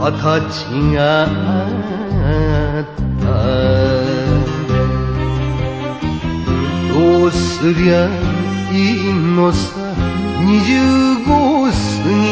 形があった。どうすりゃいいのさ、25過ぎ